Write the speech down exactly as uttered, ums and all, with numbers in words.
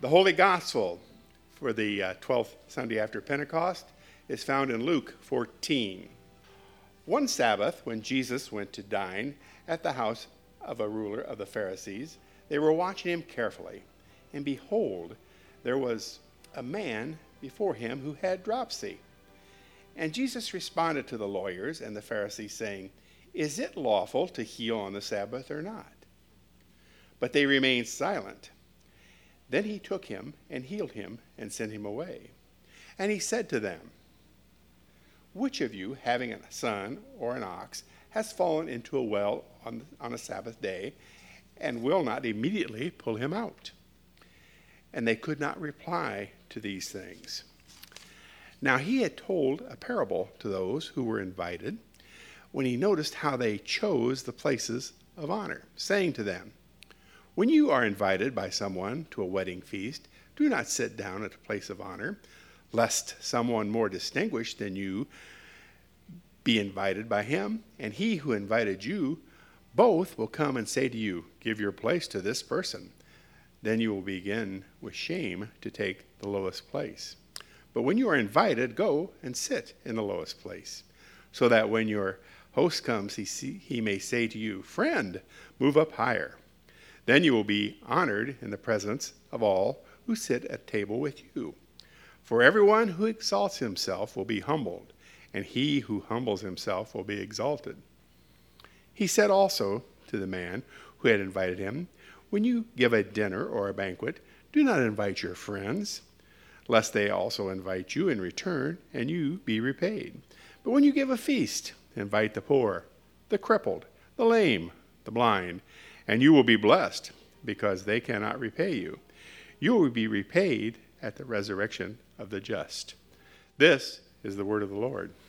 The Holy Gospel for the uh, twelfth Sunday after Pentecost is found in Luke fourteen. One Sabbath, when Jesus went to dine at the house of a ruler of the Pharisees, they were watching him carefully. And behold, there was a man before him who had dropsy. And Jesus responded to the lawyers and the Pharisees, saying, "Is it lawful to heal on the Sabbath or not?" But they remained silent. Then he took him and healed him and sent him away. And he said to them, "Which of you, having a son or an ox, has fallen into a well on, on a Sabbath day, and will not immediately pull him out?" And they could not reply to these things. Now he had told a parable to those who were invited, when he noticed how they chose the places of honor, saying to them, "When you are invited by someone to a wedding feast, do not sit down at a place of honor, lest someone more distinguished than you be invited by him, and he who invited you both will come and say to you, 'Give your place to this person.' Then you will begin with shame to take the lowest place. But when you are invited, go and sit in the lowest place, so that when your host comes, he, see, he may say to you, 'Friend, move up higher.' Then you will be honored in the presence of all who sit at table with you. For everyone who exalts himself will be humbled, and he who humbles himself will be exalted." He said also to the man who had invited him, "When you give a dinner or a banquet, do not invite your friends, lest they also invite you in return, and you be repaid. But when you give a feast, invite the poor, the crippled, the lame, the blind, and you will be blessed, because they cannot repay you. You will be repaid at the resurrection of the just." This is the word of the Lord.